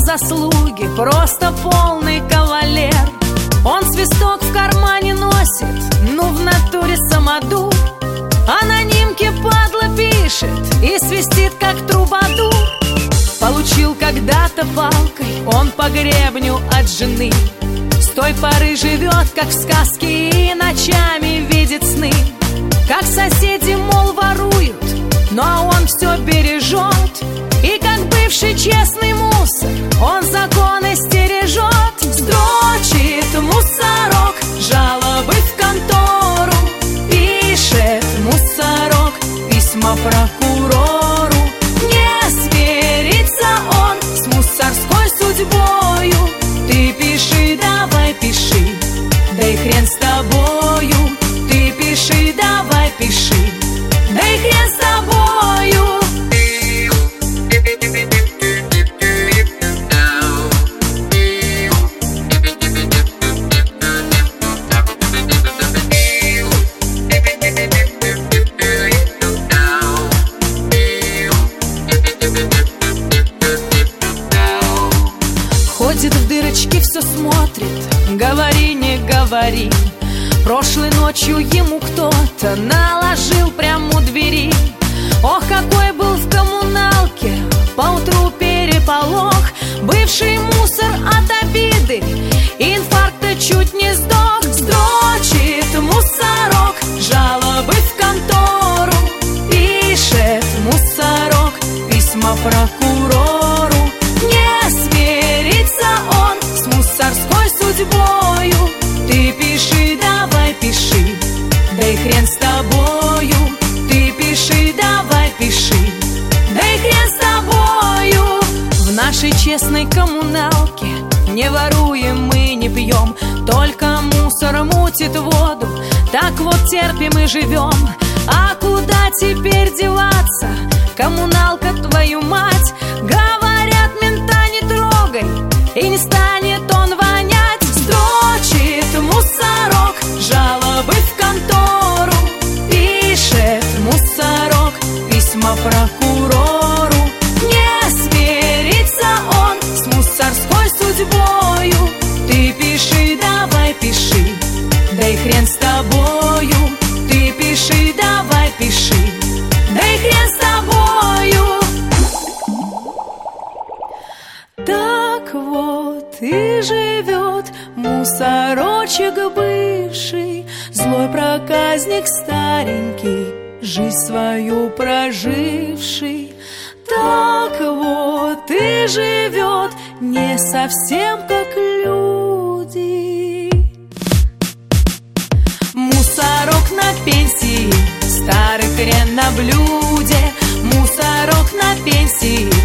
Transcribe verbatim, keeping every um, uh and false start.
заслуги, просто полный кавалер. Он свисток в кармане носит, ну в натуре самодур. Анонимки падла пишет и свистит, как трубадур. Получил когда-то палкой он по гребню от жены. С той поры живет, как в сказке, и ночами видит сны. Как соседи, мол, воруют, но он все бережет. И как бывший честный мусор, он законы стережет. Строчит мусорок жалобы в контору, пишет мусорок письма прокурору. Не смирится он с мусорской судьбою. Ты пиши, давай пиши, да и хрен с тобою. Ты пиши, давай пиши, да и хрен с тобою. Ходит в дырочки, все смотрит, говори, не говори. Прошлой ночью ему кто-то наложил прямо у двери. Ох, какой был в коммуналке поутру переполох. Бывший мусор от обиды, инфаркта чуть не сдох. Строчит мусорок жалобы в контору, пишет мусорок письма прокурору. Не смирится он с мусорской судьбою. Ты пиши, давай пиши, да и хрен с тобою. Ты пиши, давай пиши, да и хрен с тобою. В нашей честной коммуналке не воруем мы, не пьем, только мусор мутит воду. Так вот терпим и живем. А куда теперь деваться? Коммуналка, твою мать. Говорят, мента не трогай, и не станет он вонять. Строчит мусорок жалобы в контору, пишет мусорок письма прокурору. Не смирится он с мусорской судьбою. Ты пиши, давай пиши, да и хрен с тобою. Ты пиши, давай пиши, да и хрен с тобою. Так вот и живет мусорочек бывший, злой проказник старенький, жизнь свою проживший. Так вот и живет не совсем как люди. Мусорок на пенсии, старый хрен на блюде. Мусорок на пенсии,